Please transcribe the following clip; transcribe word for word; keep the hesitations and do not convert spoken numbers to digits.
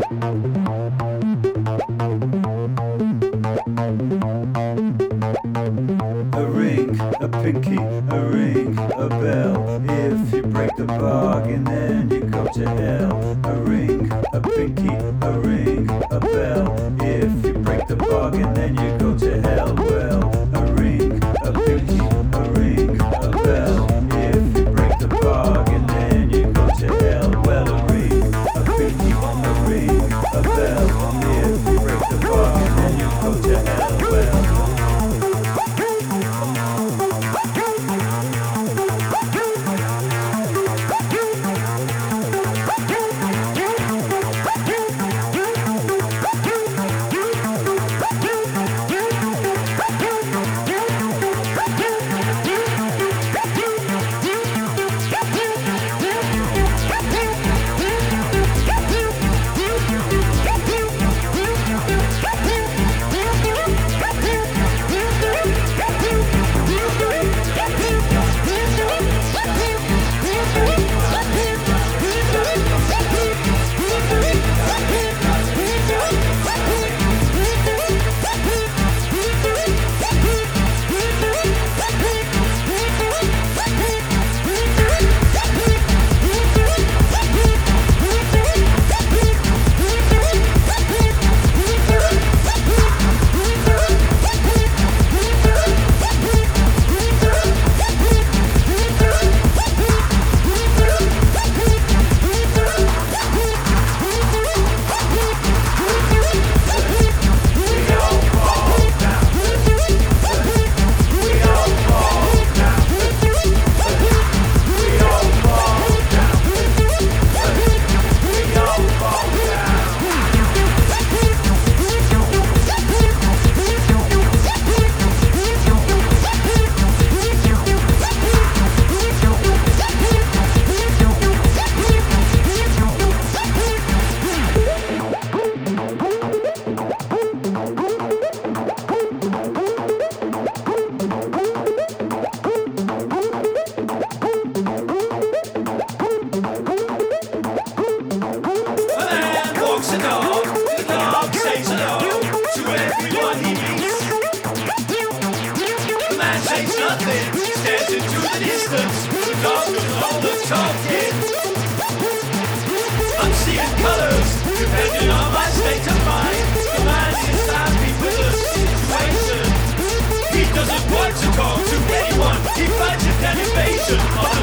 A ring, a pinky, a ring, a bell. If you break the bargain, then you go to hell. A ring, a pinky, a ring, a bell. If you break the bargain, then you go to hell. Well, a ring, a pinky, a ring, a bell. If you break the bargain, then you go to hell. Well, a ring, a pinky, a ring, a bell. If you break the bargain, then you go to hell. Well. Stares into the distance, the dog does all the talking. I'm seeing colours, depending on my state of mind. The man is happy with the situation. He doesn't want to talk to anyone. He finds it an invasion.